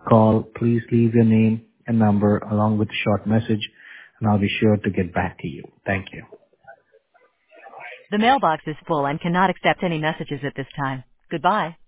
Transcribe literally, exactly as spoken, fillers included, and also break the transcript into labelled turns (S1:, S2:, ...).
S1: call, please leave your name and number along with a short message, and I'll be sure to get back to you. Thank you.
S2: The mailbox is full and cannot accept any messages at this time. Goodbye.